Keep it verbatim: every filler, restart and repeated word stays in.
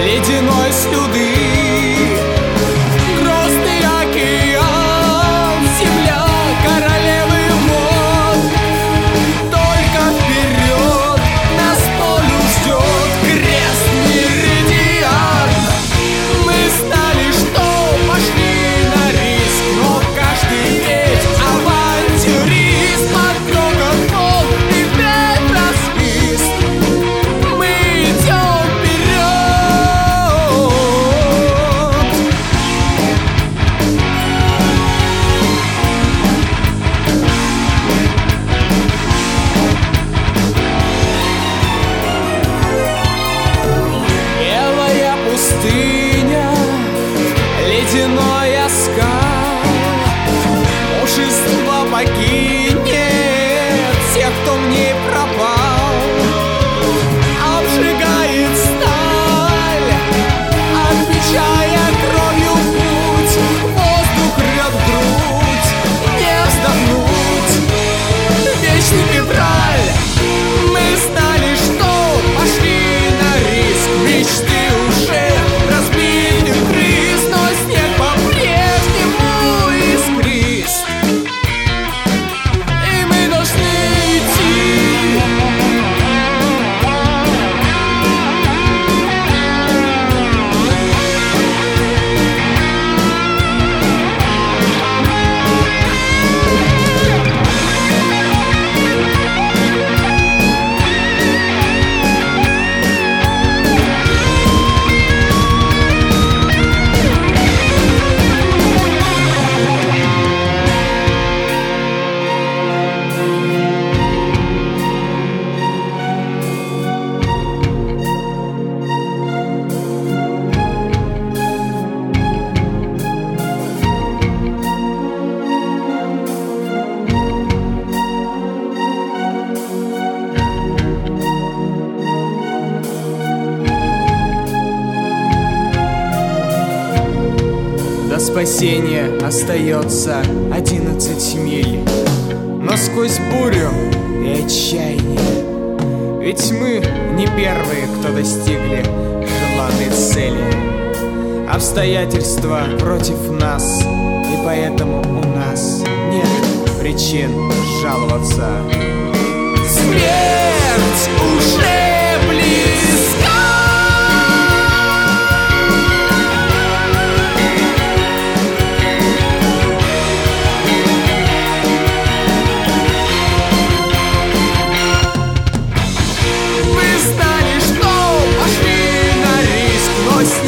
ледяной слюды. Грозный океан, земля королевы вод. Только вперед нас полю ждет крест меридиан. Мы знали, что пошли на риск, но каждый ведь авантюрист. Под грохот волн и впрямь просвист мы идем вперед. Белая пустыня, ледяной оскал, мужество покинет тех, кто в ней пропал. Обжигает сталь, отмечая кровью путь. Воздух рвет грудь, не вздохнуть. Вечный февраль, мы знали, что пошли на риск. Мечты уже разбиты в крыс, но снег по-прежнему искрист. И мы должны идти. До спасения остается одиннадцать миль. Но сквозь бурю и отчаяние, ведь мы не первые, кто достигли желанной цели. Обстоятельства против нас, и поэтому у нас нет причин жаловаться. Смерть уже близка. Мы знали, что пошли на риск, но с